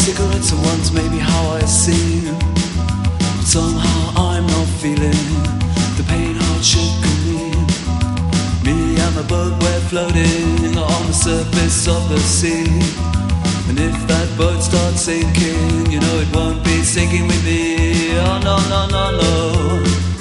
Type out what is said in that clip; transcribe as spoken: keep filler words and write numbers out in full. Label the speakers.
Speaker 1: cigarettes at once, maybe how I seem. But somehow I'm not feeling the pain, hardship and me. Me and the boat, we're floating on the surface of the sea. And if that boat starts sinking, you know it won't be sinking with me. Oh no, no, no, no.